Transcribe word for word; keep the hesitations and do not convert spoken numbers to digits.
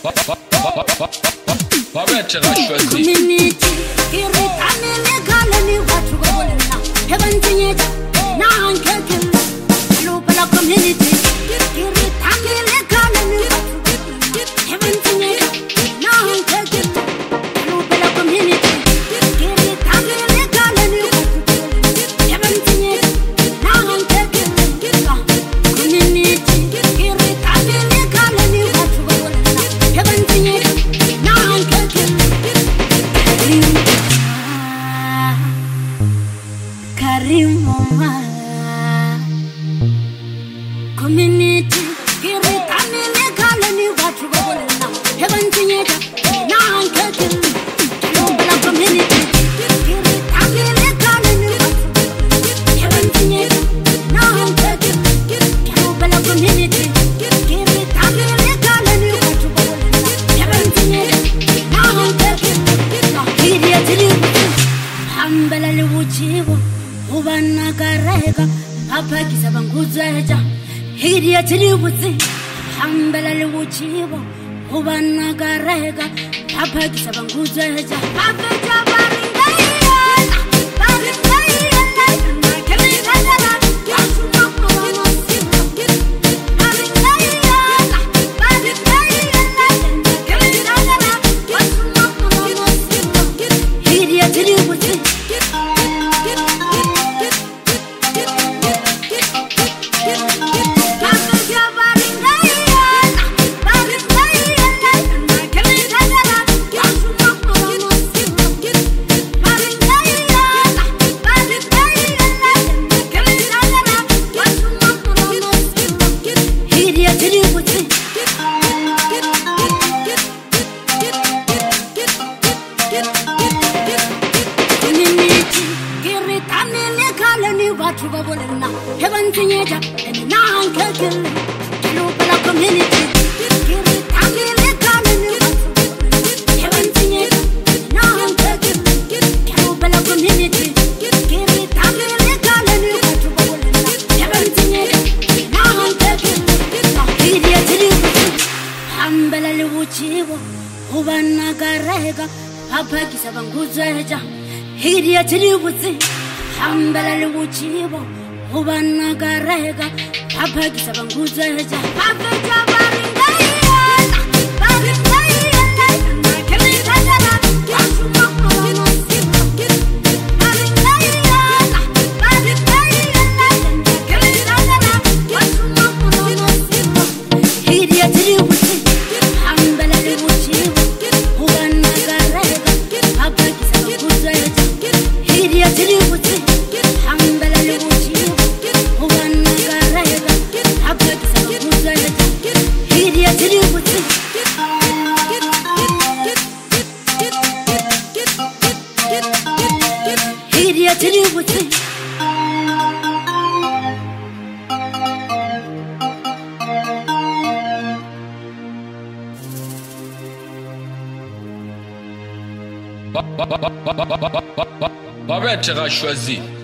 Babette a choisi. Community, irritane legale ni watu wabulina. Heaven tinyeta, na ankeke. Lupa la community, irritane legale ni watu wabulina. Heaven tinyeta, na ankeke. Lupa la community, irritane legale ni watu wabulina. Heaven tinyeta, na ankeke. Community, irritane legale ni watu wabulina. Heaven tinyeta, na ankeke. Karimoma community irritane legale ni watu wabulina. Heaven tinyeta na ankeke. Lupa community irritane legale ni watu wabulina. Heaven tinyeta na ankeke. Lupa community irritane legale ni watu wabulina. Heaven tinyeta na ankeke. Hiriya tili hambala liwujibo ubana kareka apakisa banguzweja. Hiriya tili wutsi hambala liwujibo ubana kareka apakisa banguzweja. Apeja baringayela baringayela kelingayela yasuma mama sima baringayela baringayela kelingayela yasuma mama sima. Hiriya tili wutsi watu wabulina. Heaven tinyeta na ankeke. Lupa la community irritane legale ni watu wabulina. Heaven tinyeta na ankeke. Lupa la community irritane legale ni watu wabulina. Heaven tinyeta na ankeke. Hiriya tili hambala liwujibo ubana kareka apakisa banguzweja. Hiriya tili wutsi hambala liwujibo ubana kareka apakisa banguzweja. Apeja baringayela baringayela kelingayela yasuma mama sima baringayela baringayela kelingayela yasuma mama sima. Hiriya tili wutsi hambala liwujibo ubana kareka apakisa banguzweja. Hiriya tili wutsi hambala liwujibo ubana kareka apakisa banguzweja. Hiriya tili wutsi Hiriya tili wutsi Babette a choisi.